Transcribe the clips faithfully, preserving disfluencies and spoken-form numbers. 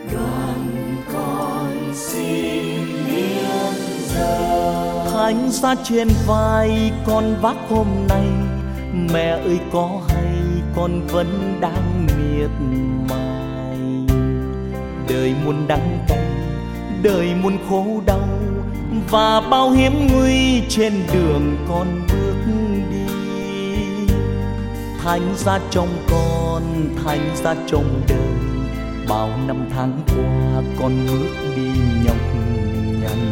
Đoàn con xin hiến dâng. Thánh giá trên vai con vác hôm nay, mẹ ơi có hay con vẫn đang miệt mài. Đời muôn đắng cay, đời muôn khổ đau, và bao hiểm nguy trên đường con bước đi. Thánh giá trong con, thánh giá trong đời, bao năm tháng qua con bước đi nhọc nhằn.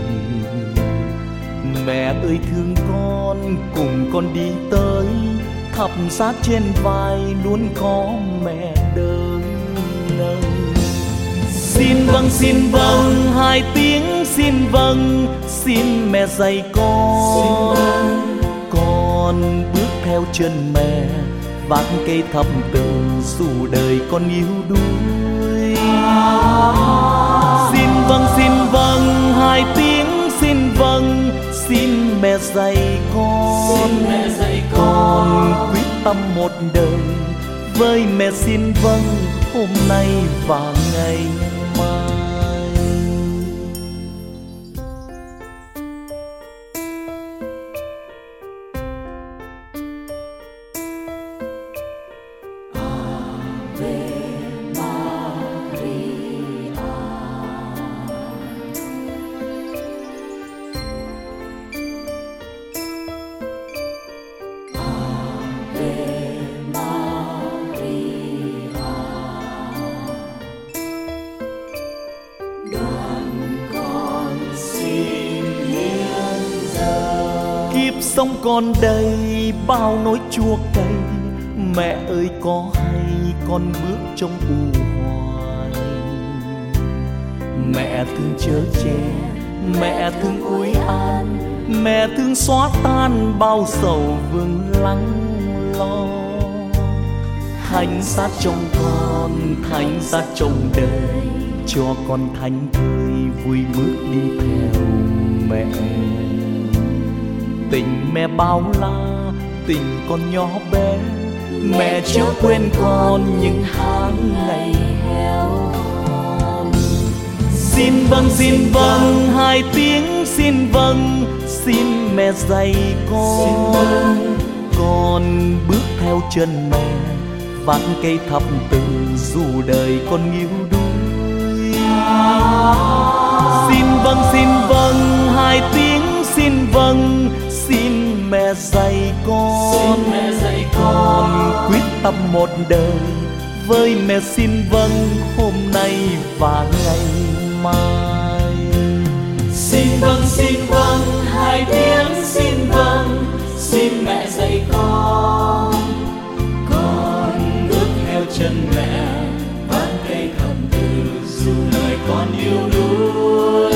Mẹ ơi thương con, cùng con đi tới, thập giá trên vai luôn có mẹ đỡ nâng. Xin vâng xin vâng hai tiếng xin vâng, xin mẹ dạy con. Con bước theo chân mẹ, vác cây thập tự dù đời con yếu đuối. Xin vâng xin vâng hai tiếng xin vâng, xin mẹ dạy con. Xin mẹ dạy con quyết tâm một đời với mẹ xin vâng hôm nay và ngày mai. Kiếp sống con đây bao nỗi chua cay, mẹ ơi có hay con bước trong u hoài. Mẹ thương chở che, mẹ thương ủi an, mẹ thương xóa tan bao sầu vương lắng lo. Thánh giá trong con, thánh giá trong đời, cho con thánh thơi vui bước đi theo mẹ. Tình mẹ bao la, tình con nhỏ bé, mẹ chớ quên con những tháng ngày heo hon. Xin vâng xin vâng hai tiếng xin vâng, xin mẹ dạy con. Con bước theo chân mẹ, vác cây thập tự dù đời con yếu đuối. Xin vâng xin vâng hai tiếng xin vâng, xin mẹ dạy con. Xin mẹ dạy con quyết tâm một đời với mẹ xin vâng hôm nay và ngày mai. Xin vâng xin vâng hai tiếng xin vâng, xin mẹ dạy con. Con bước theo chân mẹ, vác cây thập tự dù lời con yếu đuối.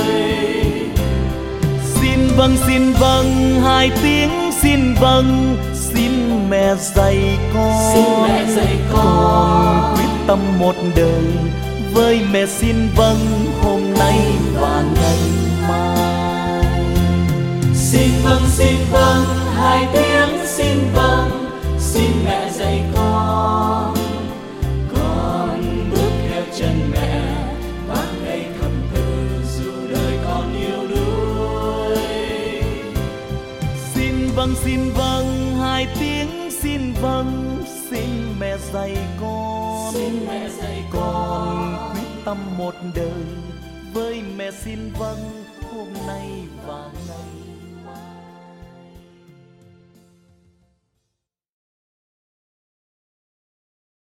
Xin vâng xin vâng hai tiếng xin vâng, xin mẹ dạy con. Xin mẹ dạy con. Con quyết tâm một đời với mẹ xin vâng hôm nay và ngày mai. Xin vâng xin vâng hai tiếng xin vâng, xin mẹ dạy con. Con bước theo chân mẹ, vác cây thập tự dù đời con yếu đuối. Xin vâng xin vâng hai tiếng xin vâng, xin mẹ dạy con. Xin mẹ dạy con con. quyết tâm một đời với mẹ xin vâng hôm nay và ngày